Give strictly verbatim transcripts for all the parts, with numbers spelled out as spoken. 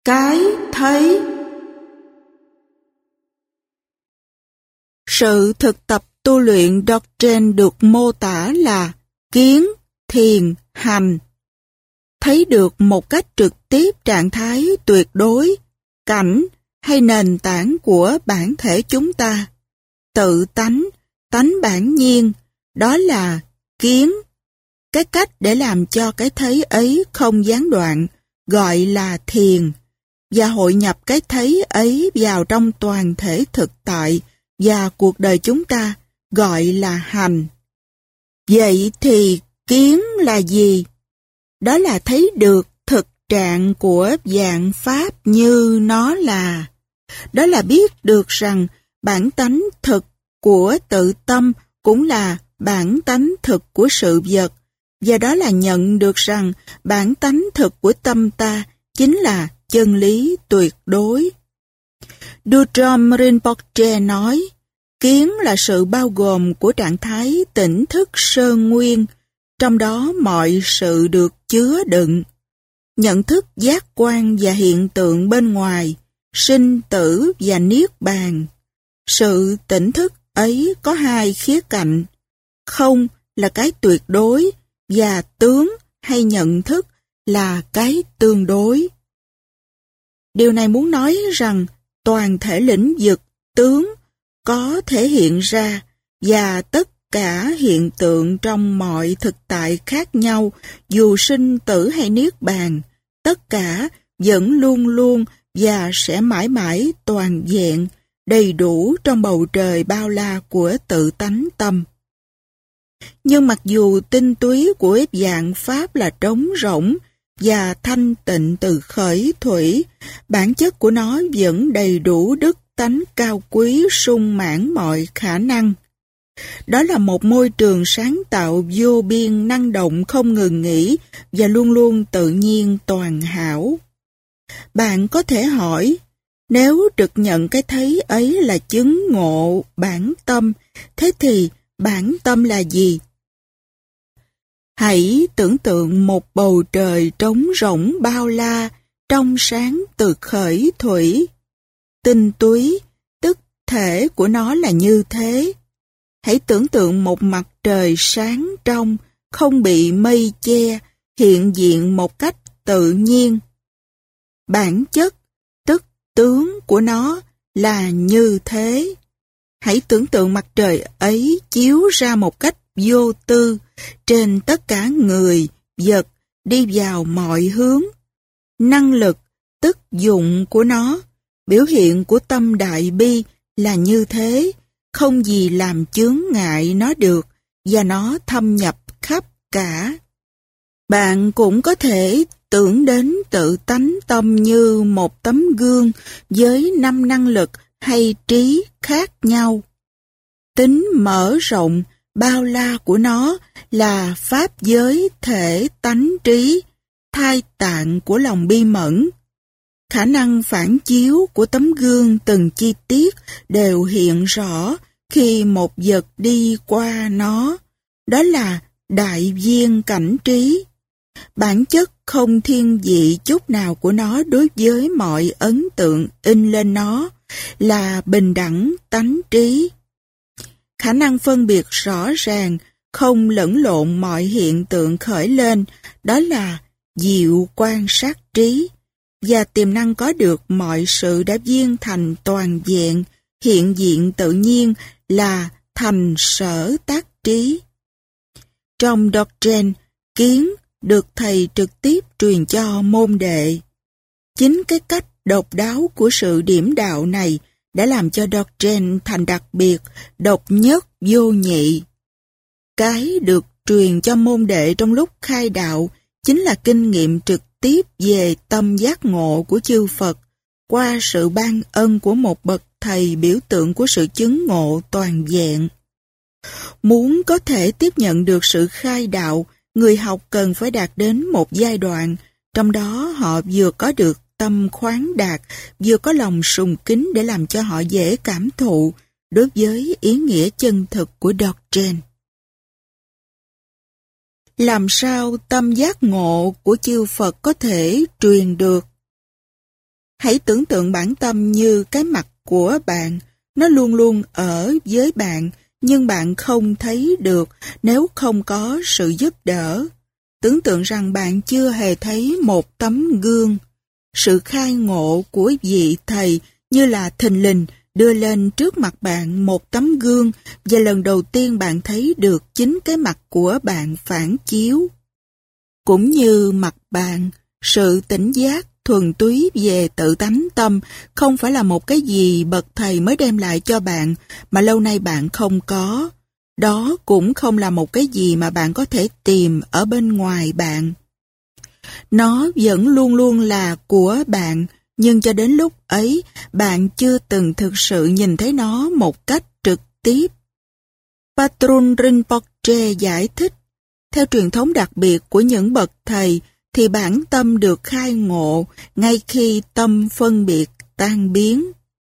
Cái thấy. Sự thực tập tu luyện doctrine được mô tả là kiến, thiền, hành. Thấy được một cách trực tiếp trạng thái tuyệt đối, cảnh hay nền tảng của bản thể chúng ta. Tự tánh, tánh bản nhiên, đó là kiến. Cái cách để làm cho cái thấy ấy không gián đoạn, gọi là thiền, và hội nhập cái thấy ấy vào trong toàn thể thực tại và cuộc đời chúng ta, gọi là hành. Vậy thì kiến là gì? Đó là thấy được thực trạng của vạn pháp như nó là. Đó là biết được rằng bản tánh thực của tự tâm cũng là bản tánh thực của sự vật, và đó là nhận được rằng bản tánh thực của tâm ta chính là chân lý tuyệt đối. Dudrom Rinpoche nói, kiến là sự bao gồm của trạng thái tỉnh thức sơ nguyên, trong đó mọi sự được chứa đựng. Nhận thức giác quan và hiện tượng bên ngoài, sinh tử và niết bàn. Sự tỉnh thức ấy có hai khía cạnh. Không là cái tuyệt đối, và tướng hay nhận thức là cái tương đối. Điều này muốn nói rằng toàn thể lĩnh vực tướng có thể hiện ra, và tất cả hiện tượng trong mọi thực tại khác nhau, dù sinh tử hay niết bàn, tất cả vẫn luôn luôn và sẽ mãi mãi toàn vẹn, đầy đủ trong bầu trời bao la của tự tánh tâm. Nhưng mặc dù tinh túy của vạn pháp là trống rỗng và thanh tịnh từ khởi thủy, bản chất của nó vẫn đầy đủ đức tánh cao quý sung mãn mọi khả năng. Đó là một môi trường sáng tạo vô biên năng động không ngừng nghỉ và luôn luôn tự nhiên toàn hảo. Bạn có thể hỏi, nếu trực nhận cái thấy ấy là chứng ngộ bản tâm, thế thì bản tâm là gì? Hãy tưởng tượng một bầu trời trống rỗng bao la, trong sáng từ khởi thủy. Tinh túy, tức thể của nó là như thế. Hãy tưởng tượng một mặt trời sáng trong, không bị mây che, hiện diện một cách tự nhiên. Bản chất, tức tướng của nó là như thế. Hãy tưởng tượng mặt trời ấy chiếu ra một cách vô tư trên tất cả người, vật, đi vào mọi hướng. Năng lực, tức dụng của nó, biểu hiện của tâm đại bi là như thế, không gì làm chướng ngại nó được, và nó thâm nhập khắp cả. Bạn cũng có thể tưởng đến tự tánh tâm như một tấm gương với năm năng lực hay trí khác nhau. Tính mở rộng, bao la của nó là pháp giới thể tánh trí, thai tạng của lòng bi mẫn. Khả năng phản chiếu của tấm gương từng chi tiết đều hiện rõ khi một vật đi qua nó. Đó là đại viên cảnh trí. Bản chất không thiên vị chút nào của nó đối với mọi ấn tượng in lên nó là bình đẳng tánh trí. Khả năng phân biệt rõ ràng, không lẫn lộn mọi hiện tượng khởi lên, đó là diệu quan sát trí. Và tiềm năng có được mọi sự đã viên thành toàn vẹn, hiện diện tự nhiên là thành sở tác trí. Trong doctrine, kiến được thầy trực tiếp truyền cho môn đệ. Chính cái cách độc đáo của sự điểm đạo này đã làm cho doctrine thành đặc biệt, độc nhất vô nhị. Cái được truyền cho môn đệ trong lúc khai đạo chính là kinh nghiệm trực tiếp về tâm giác ngộ của chư Phật qua sự ban ân của một bậc thầy biểu tượng của sự chứng ngộ toàn vẹn. Muốn có thể tiếp nhận được sự khai đạo, người học cần phải đạt đến một giai đoạn, trong đó họ vừa có được tâm khoáng đạt, vừa có lòng sùng kính để làm cho họ dễ cảm thụ đối với ý nghĩa chân thực của doctrine. Làm sao tâm giác ngộ của chư Phật có thể truyền được? Hãy tưởng tượng bản tâm như cái mặt của bạn. Nó luôn luôn ở với bạn, nhưng bạn không thấy được nếu không có sự giúp đỡ. Tưởng tượng rằng bạn chưa hề thấy một tấm gương. Sự khai ngộ của vị thầy như là thình lình đưa lên trước mặt bạn một tấm gương, và lần đầu tiên bạn thấy được chính cái mặt của bạn phản chiếu. Cũng như mặt bạn, sự tỉnh giác thuần túy về tự tánh tâm không phải là một cái gì bậc thầy mới đem lại cho bạn mà lâu nay bạn không có. Đó cũng không là một cái gì mà bạn có thể tìm ở bên ngoài bạn. Nó vẫn luôn luôn là của bạn, nhưng cho đến lúc ấy, bạn chưa từng thực sự nhìn thấy nó một cách trực tiếp. Patrul Rinpoche giải thích, theo truyền thống đặc biệt của những bậc thầy, thì bản tâm được khai ngộ ngay khi tâm phân biệt tan biến.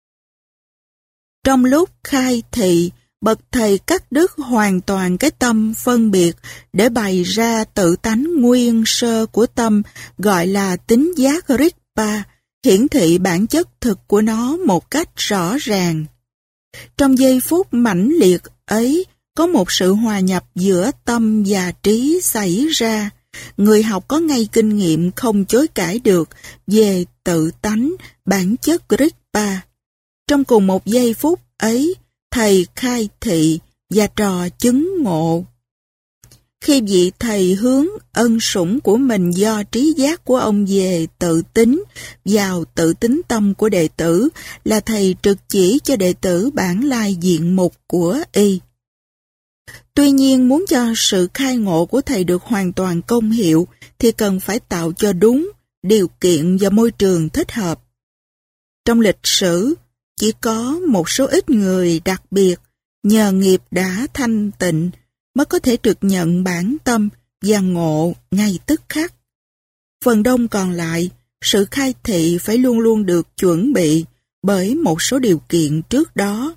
Trong lúc khai thị, bậc thầy cắt đứt hoàn toàn cái tâm phân biệt để bày ra tự tánh nguyên sơ của tâm, gọi là tính giác Rigpa, hiển thị bản chất thực của nó một cách rõ ràng. Trong giây phút mãnh liệt ấy, có một sự hòa nhập giữa tâm và trí xảy ra. Người học có ngay kinh nghiệm không chối cãi được về tự tánh, bản chất Rigpa. Trong cùng một giây phút ấy, thầy khai thị và trò chứng ngộ. Khi vị thầy hướng ân sủng của mình do trí giác của ông về tự tính vào tự tính tâm của đệ tử, là thầy trực chỉ cho đệ tử bản lai diện mục của y. Tuy nhiên, muốn cho sự khai ngộ của thầy được hoàn toàn công hiệu thì cần phải tạo cho đúng điều kiện và môi trường thích hợp. Trong lịch sử, chỉ có một số ít người đặc biệt nhờ nghiệp đã thanh tịnh mới có thể được nhận bản tâm và ngộ ngay tức khắc. Phần đông còn lại, sự khai thị phải luôn luôn được chuẩn bị bởi một số điều kiện trước đó.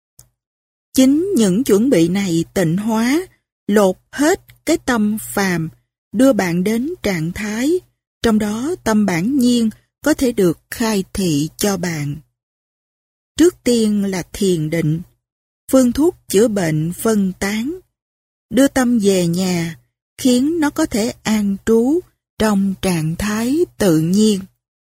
Chính những chuẩn bị này tịnh hóa, lột hết cái tâm phàm, đưa bạn đến trạng thái, trong đó tâm bản nhiên có thể được khai thị cho bạn. Trước tiên là thiền định, phương thuốc chữa bệnh phân tán, đưa tâm về nhà, khiến nó có thể an trú trong trạng thái tự nhiên.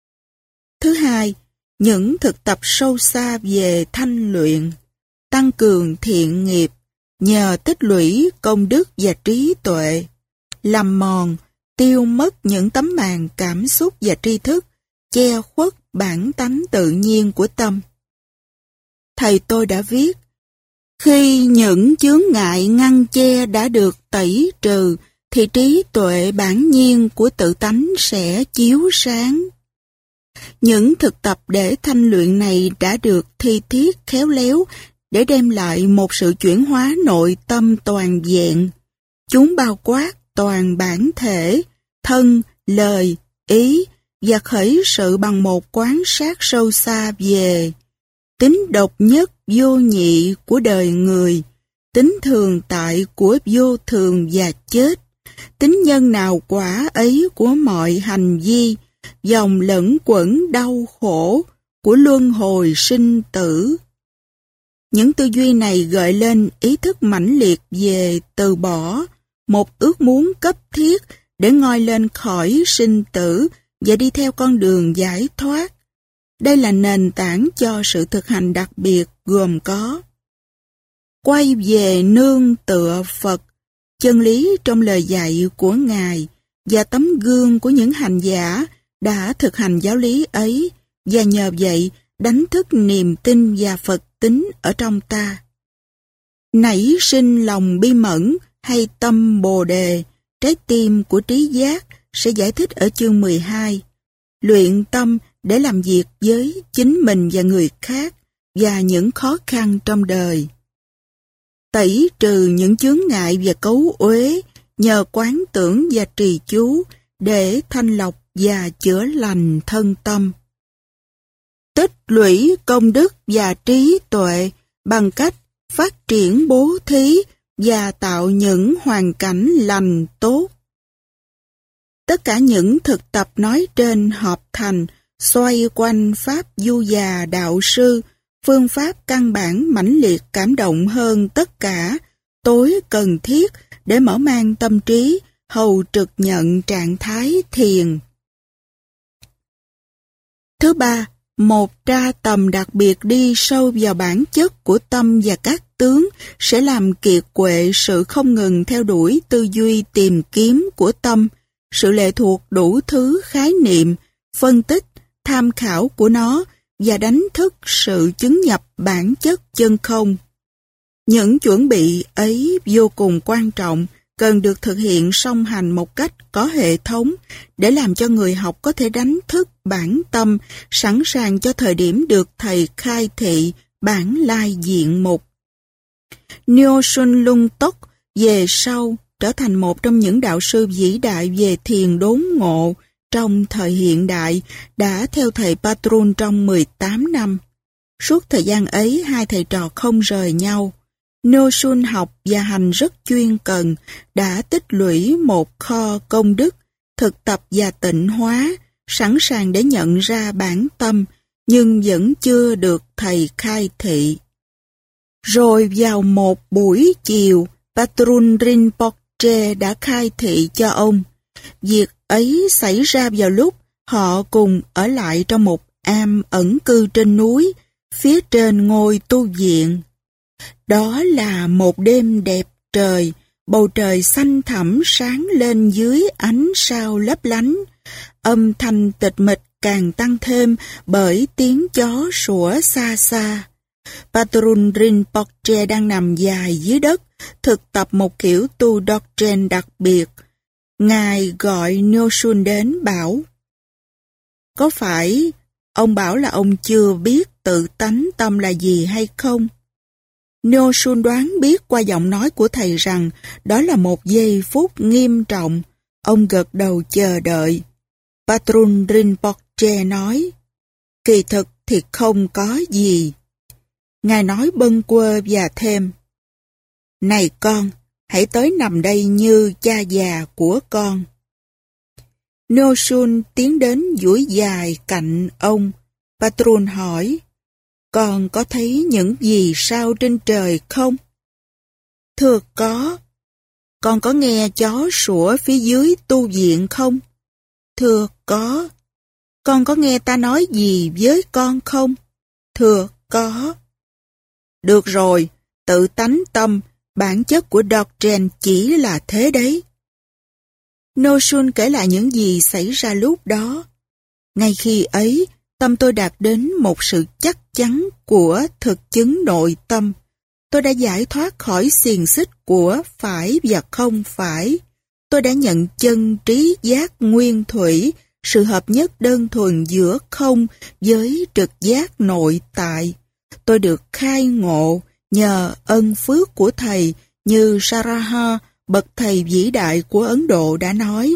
Thứ hai, những thực tập sâu xa về thanh luyện, tăng cường thiện nghiệp, nhờ tích lũy công đức và trí tuệ, làm mòn, tiêu mất những tấm màn cảm xúc và tri thức, che khuất bản tánh tự nhiên của tâm. Thầy tôi đã viết, khi những chướng ngại ngăn che đã được tẩy trừ, thì trí tuệ bản nhiên của tự tánh sẽ chiếu sáng. Những thực tập để thanh luyện này đã được thi thiết khéo léo để đem lại một sự chuyển hóa nội tâm toàn vẹn. Chúng bao quát toàn bản thể, thân, lời, ý và khởi sự bằng một quán sát sâu xa về tính độc nhất vô nhị của đời người, tính thường tại của vô thường và chết, tính nhân nào quả ấy của mọi hành vi, dòng lẫn quẩn đau khổ của luân hồi sinh tử. Những tư duy này gợi lên ý thức mãnh liệt về từ bỏ, một ước muốn cấp thiết để ngoi lên khỏi sinh tử và đi theo con đường giải thoát. Đây là nền tảng cho sự thực hành đặc biệt gồm có quay về nương tựa Phật, chân lý trong lời dạy của Ngài và tấm gương của những hành giả đã thực hành giáo lý ấy, và nhờ vậy đánh thức niềm tin và Phật tính ở trong ta. Nảy sinh lòng bi mẫn hay tâm Bồ Đề, trái tim của trí giác, sẽ giải thích ở chương mười hai. Luyện tâm để làm việc với chính mình và người khác và những khó khăn trong đời. Tẩy trừ những chướng ngại và cấu uế nhờ quán tưởng và trì chú để thanh lọc và chữa lành thân tâm. Tích lũy công đức và trí tuệ bằng cách phát triển bố thí và tạo những hoàn cảnh lành tốt. Tất cả những thực tập nói trên hợp thành xoay quanh pháp du già đạo sư, phương pháp căn bản mãnh liệt cảm động hơn tất cả, tối cần thiết để mở mang tâm trí, hầu trực nhận trạng thái thiền. Thứ ba, một tra tầm đặc biệt đi sâu vào bản chất của tâm và các tướng sẽ làm kiệt quệ sự không ngừng theo đuổi tư duy tìm kiếm của tâm, sự lệ thuộc đủ thứ khái niệm, phân tích, tham khảo của nó và đánh thức sự chứng nhập bản chất chân không. Những chuẩn bị ấy vô cùng quan trọng, cần được thực hiện song hành một cách có hệ thống để làm cho người học có thể đánh thức bản tâm, sẵn sàng cho thời điểm được thầy khai thị bản lai diện mục. Nyo Sun Lung Tok về sau trở thành một trong những đạo sư vĩ đại về thiền đốn ngộ trong thời hiện đại, đã theo thầy Patrul trong mười tám năm. Suốt thời gian ấy, hai thầy trò không rời nhau. Nyo Sun học và hành rất chuyên cần, đã tích lũy một kho công đức, thực tập và tịnh hóa, sẵn sàng để nhận ra bản tâm, nhưng vẫn chưa được thầy khai thị. Rồi vào một buổi chiều, Patrul Rinpoche đã khai thị cho ông. Việc ấy xảy ra vào lúc họ cùng ở lại trong một am ẩn cư trên núi, phía trên ngôi tu viện. Đó là một đêm đẹp trời, bầu trời xanh thẳm sáng lên dưới ánh sao lấp lánh. Âm thanh tịch mịch càng tăng thêm bởi tiếng chó sủa xa xa. Patrul Rinpoche đang nằm dài dưới đất, thực tập một kiểu tu doctrine đặc biệt. Ngài gọi Nyo Sun đến bảo: "Có phải ông bảo là ông chưa biết tự tánh tâm là gì hay không?" Nyo Sun đoán biết qua giọng nói của thầy rằng đó là một giây phút nghiêm trọng. Ông gật đầu chờ đợi. Patrul Rinpoche nói: "Kỳ thực thì không có gì." Ngài nói bâng quơ và thêm: "Này con, hãy tới nằm đây như cha già của con." Nyo Sun tiến đến duỗi dài cạnh ông. Patrul hỏi: "Con có thấy những vì sao trên trời không?" "Thưa có." "Con có nghe chó sủa phía dưới tu viện không?" "Thưa có." "Con có nghe ta nói gì với con không?" "Thưa có." "Được rồi, tự tánh tâm, bản chất của doctrine chỉ là thế đấy." Nyo Sun kể lại những gì xảy ra lúc đó. Ngay khi ấy, tâm tôi đạt đến một sự chắc chắn của thực chứng nội tâm. Tôi đã giải thoát khỏi xiềng xích của phải và không phải. Tôi đã nhận chân trí giác nguyên thủy, sự hợp nhất đơn thuần giữa không với trực giác nội tại. Tôi được khai ngộ nhờ ân phước của thầy, như Saraha, bậc thầy vĩ đại của Ấn Độ đã nói.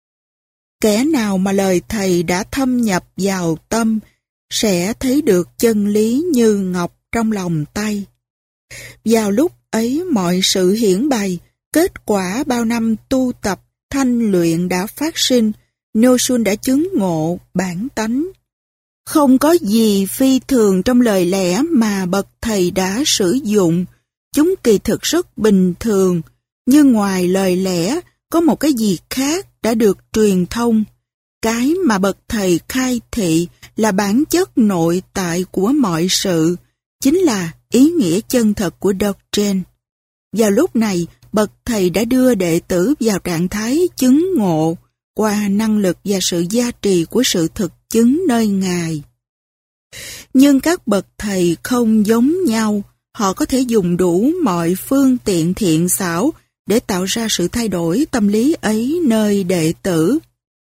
Kẻ nào mà lời thầy đã thâm nhập vào tâm sẽ thấy được chân lý như ngọc trong lòng tay. Vào lúc ấy mọi sự hiển bày, kết quả bao năm tu tập, thanh luyện đã phát sinh. Nyo Sun đã chứng ngộ bản tánh. Không có gì phi thường trong lời lẽ mà bậc thầy đã sử dụng. Chúng kỳ thực rất bình thường, nhưng ngoài lời lẽ có một cái gì khác đã được truyền thông. Cái mà bậc thầy khai thị là bản chất nội tại của mọi sự, chính là ý nghĩa chân thật của doctrine. Vào lúc này, bậc thầy đã đưa đệ tử vào trạng thái chứng ngộ qua năng lực và sự gia trì của sự thực chứng nơi Ngài. Nhưng các bậc thầy không giống nhau, họ có thể dùng đủ mọi phương tiện thiện xảo để tạo ra sự thay đổi tâm lý ấy nơi đệ tử.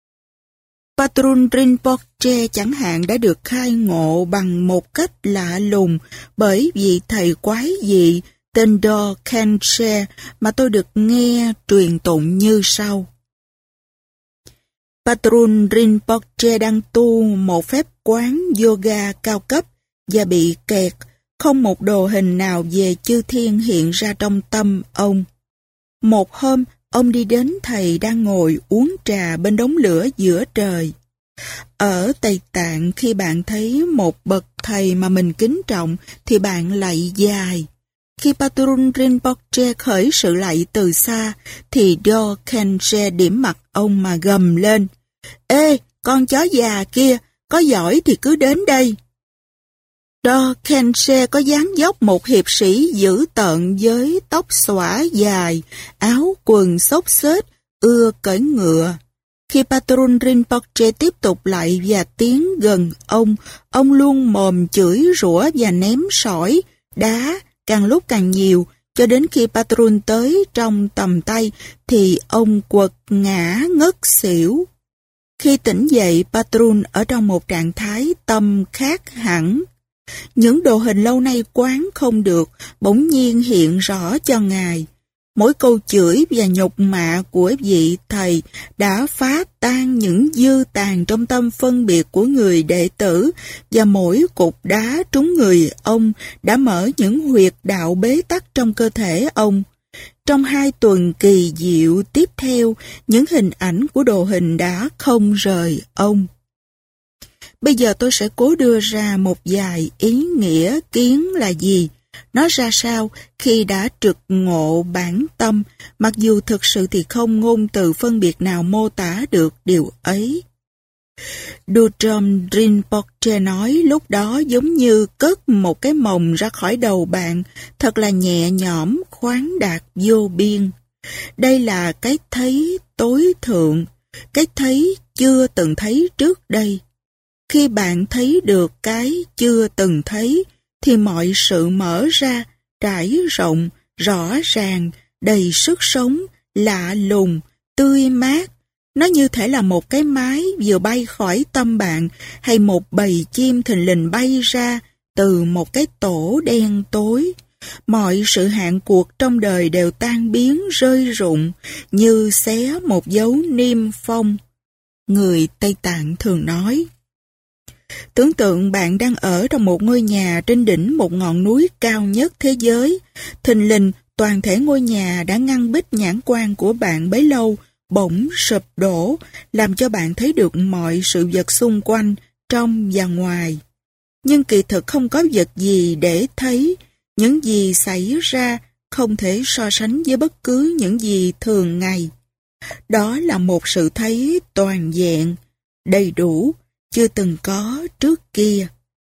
Patrul Rinpoche chẳng hạn đã được khai ngộ bằng một cách lạ lùng bởi vị thầy quái dị tên Do Khenche mà tôi được nghe truyền tụng như sau. Patrul Rinpoche đang tu một phép quán yoga cao cấp và bị kẹt, không một đồ hình nào về chư thiên hiện ra trong tâm ông. Một hôm, ông đi đến thầy đang ngồi uống trà bên đống lửa giữa trời. Ở Tây Tạng, khi bạn thấy một bậc thầy mà mình kính trọng, thì bạn lạy dài. Khi Patrul Rinpoche khởi sự lạy từ xa, thì Do Khenche điểm mặt ông mà gầm lên: "Ê, con chó già kia, có giỏi thì cứ đến đây." Do Khenche có dáng dốc một hiệp sĩ dữ tợn với tóc xõa dài, áo quần xốc xếch, ưa cưỡi ngựa. Khi Patrul Rinpoche tiếp tục lạy và tiến gần ông, ông luôn mồm chửi rủa và ném sỏi, đá, càng lúc càng nhiều, cho đến khi Patrul tới trong tầm tay, thì ông quật ngã ngất xỉu. Khi tỉnh dậy, Patrul ở trong một trạng thái tâm khác hẳn. Những đồ hình lâu nay quán không được, bỗng nhiên hiện rõ cho Ngài. Mỗi câu chửi và nhục mạ của vị thầy đã phá tan những dư tàn trong tâm phân biệt của người đệ tử, và mỗi cục đá trúng người ông đã mở những huyệt đạo bế tắc trong cơ thể ông. Trong hai tuần kỳ diệu tiếp theo, những hình ảnh của đồ hình đã không rời ông. Bây giờ tôi sẽ cố đưa ra một vài ý nghĩa kiến là gì, nó ra sao khi đã trực ngộ bản tâm, mặc dù thực sự thì không ngôn từ phân biệt nào mô tả được điều ấy. Dudjom Rinpoche nói lúc đó giống như cất một cái mồng ra khỏi đầu bạn, thật là nhẹ nhõm, khoáng đạt vô biên. Đây là cái thấy tối thượng, cái thấy chưa từng thấy trước đây. Khi bạn thấy được cái chưa từng thấy, thì mọi sự mở ra, trải rộng, rõ ràng, đầy sức sống, lạ lùng, tươi mát. Nó như thể là một cái mái vừa bay khỏi tâm bạn, hay một bầy chim thình lình bay ra từ một cái tổ đen tối. Mọi sự hạn cuộc trong đời đều tan biến rơi rụng, như xé một dấu niêm phong. Người Tây Tạng thường nói. Tưởng tượng bạn đang ở trong một ngôi nhà trên đỉnh một ngọn núi cao nhất thế giới. Thình lình, toàn thể ngôi nhà đã ngăn bích nhãn quan của bạn bấy lâu, bỗng sụp đổ, làm cho bạn thấy được mọi sự vật xung quanh, trong và ngoài. Nhưng kỳ thực không có vật gì để thấy, những gì xảy ra không thể so sánh với bất cứ những gì thường ngày. Đó là một sự thấy toàn vẹn, đầy đủ, chưa từng có trước kia.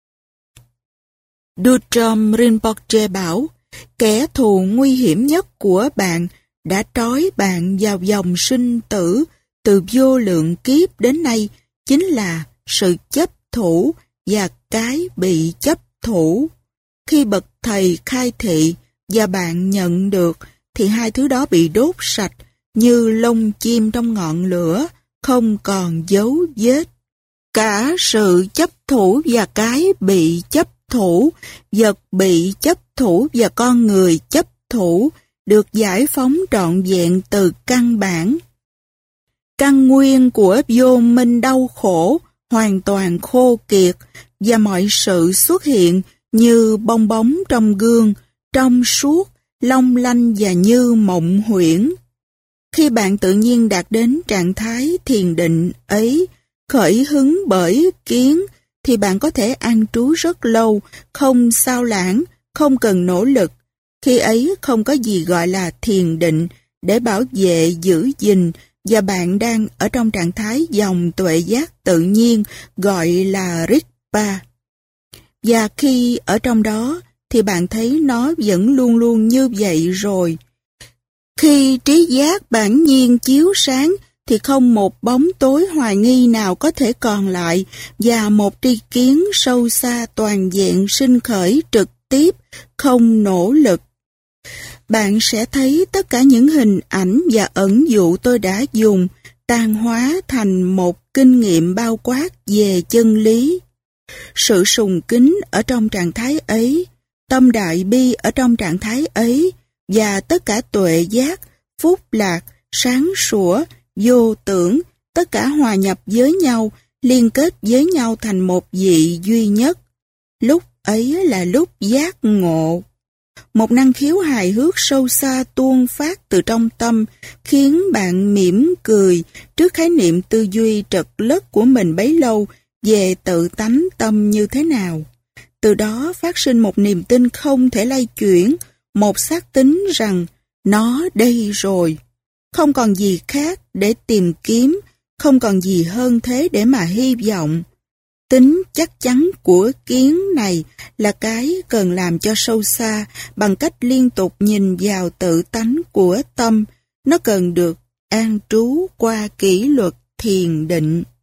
Dudjom Rinpoche bảo, kẻ thù nguy hiểm nhất của bạn đã trói bạn vào vòng sinh tử từ vô lượng kiếp đến nay, chính là sự chấp thủ và cái bị chấp thủ. Khi bậc thầy khai thị và bạn nhận được, thì hai thứ đó bị đốt sạch như lông chim trong ngọn lửa, không còn dấu vết. Cả sự chấp thủ và cái bị chấp thủ, vật bị chấp thủ và con người chấp thủ được giải phóng trọn vẹn từ căn bản. Căn nguyên của vô minh đau khổ hoàn toàn khô kiệt, và mọi sự xuất hiện như bong bóng trong gương, trong suốt, long lanh và như mộng huyễn. Khi bạn tự nhiên đạt đến trạng thái thiền định ấy, khởi hứng bởi kiến, thì bạn có thể an trú rất lâu, không sao lãng, không cần nỗ lực. Khi ấy không có gì gọi là thiền định để bảo vệ, giữ gìn, và bạn đang ở trong trạng thái dòng tuệ giác tự nhiên gọi là Rigpa. Và khi ở trong đó thì bạn thấy nó vẫn luôn luôn như vậy rồi. Khi trí giác bản nhiên chiếu sáng thì không một bóng tối hoài nghi nào có thể còn lại, và một tri kiến sâu xa toàn vẹn sinh khởi trực tiếp, không nỗ lực. Bạn sẽ thấy tất cả những hình ảnh và ẩn dụ tôi đã dùng tan hóa thành một kinh nghiệm bao quát về chân lý. Sự sùng kính ở trong trạng thái ấy, tâm đại bi ở trong trạng thái ấy, và tất cả tuệ giác, phúc lạc, sáng sủa, vô tưởng, tất cả hòa nhập với nhau, liên kết với nhau thành một vị duy nhất. Lúc ấy là lúc giác ngộ. một năng khiếu hài hước sâu xa tuôn phát từ trong tâm, khiến bạn mỉm cười trước khái niệm tư duy trật lất của mình bấy lâu về tự tánh tâm như thế nào. Từ đó phát sinh một niềm tin không thể lay chuyển, một xác tín rằng nó đây rồi. Không còn gì khác để tìm kiếm, không còn gì hơn thế để mà hy vọng. Tính chắc chắn của kiến này là cái cần làm cho sâu xa bằng cách liên tục nhìn vào tự tánh của tâm. Nó cần được an trú qua kỷ luật thiền định.